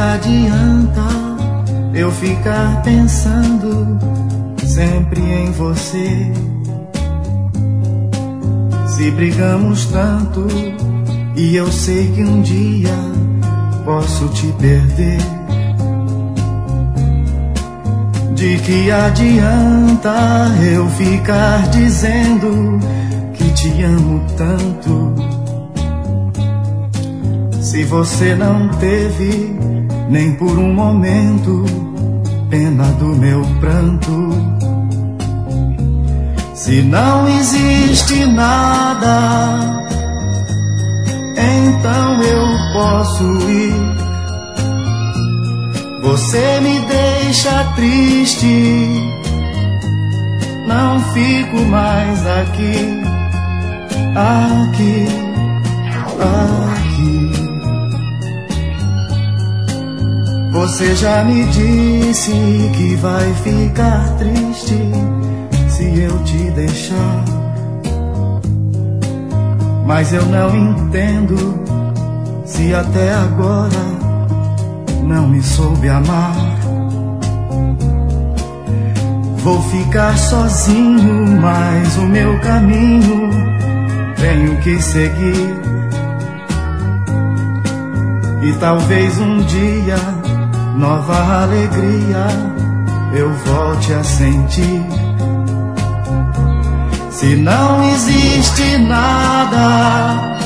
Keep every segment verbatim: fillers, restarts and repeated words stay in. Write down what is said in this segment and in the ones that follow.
adianta eu ficar pensando sempre em você? Se brigamos tanto e eu sei que um dia posso te perder, de que adianta eu ficar dizendo que te amo tanto, se você não teve nem por um momento pena do meu pranto? Se não existe nada, então eu posso ir. Você me deixa triste, não fico mais aqui, aqui, aqui. Você já me disse que vai ficar triste se eu te deixar, mas eu não entendo se até agora não me soube amar. Vou ficar sozinho, mas o meu caminho tenho que seguir, e talvez um dia nova alegria eu volte a sentir. Se não existe nada,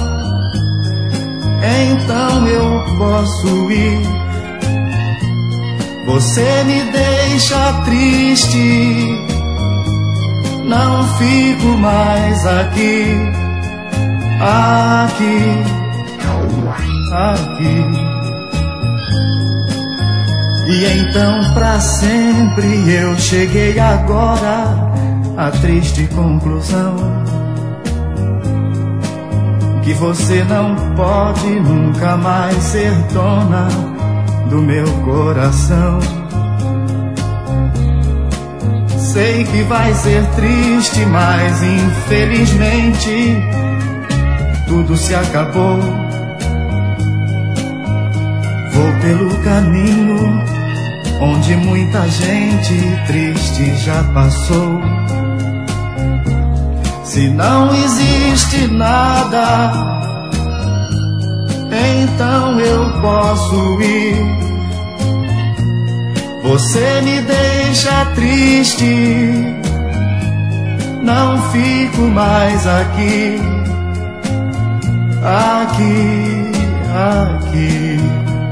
então eu posso ir. Você me deixa triste, não fico mais aqui, aqui, aqui. E então pra sempre eu cheguei agora à triste conclusão que você não pode nunca mais ser dona do meu coração. Sei que vai ser triste, mas infelizmente tudo se acabou. Vou pelo caminho onde muita gente triste já passou. Se não existe nada, então eu posso ir. Você me deixa triste, não fico mais aqui, aqui, aqui.